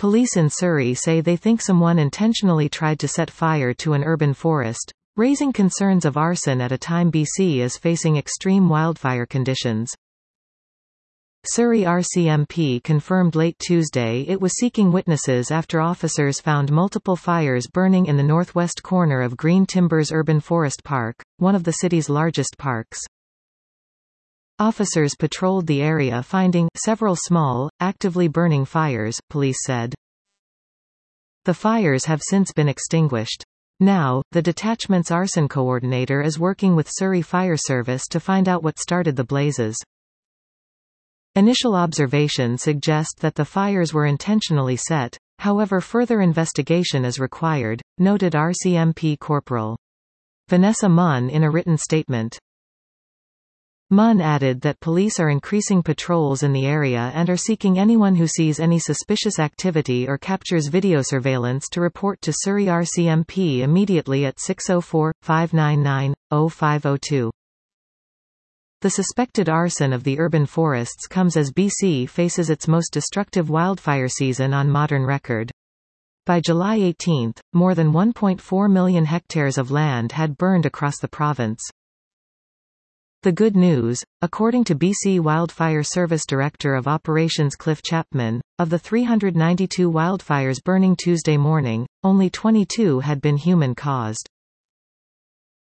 Police in Surrey say they think someone intentionally tried to set fire to an urban forest, raising concerns of arson at a time BC is facing extreme wildfire conditions. Surrey RCMP confirmed late Tuesday it was seeking witnesses after officers found multiple fires burning in the northwest corner of Green Timbers Urban Forest Park, one of the city's largest parks. Officers patrolled the area finding several small, actively burning fires, police said. The fires have since been extinguished. Now, the detachment's arson coordinator is working with Surrey Fire Service to find out what started the blazes. Initial observation suggests that the fires were intentionally set, however further investigation is required, noted RCMP Corporal Vanessa Munn in a written statement. Munn added that police are increasing patrols in the area and are seeking anyone who sees any suspicious activity or captures video surveillance to report to Surrey RCMP immediately at 604-599-0502. The suspected arson of the urban forests comes as BC faces its most destructive wildfire season on modern record. By July 18, more than 1.4 million hectares of land had burned across the province. The good news, according to BC Wildfire Service Director of Operations Cliff Chapman, of the 392 wildfires burning Tuesday morning, only 22 had been human-caused.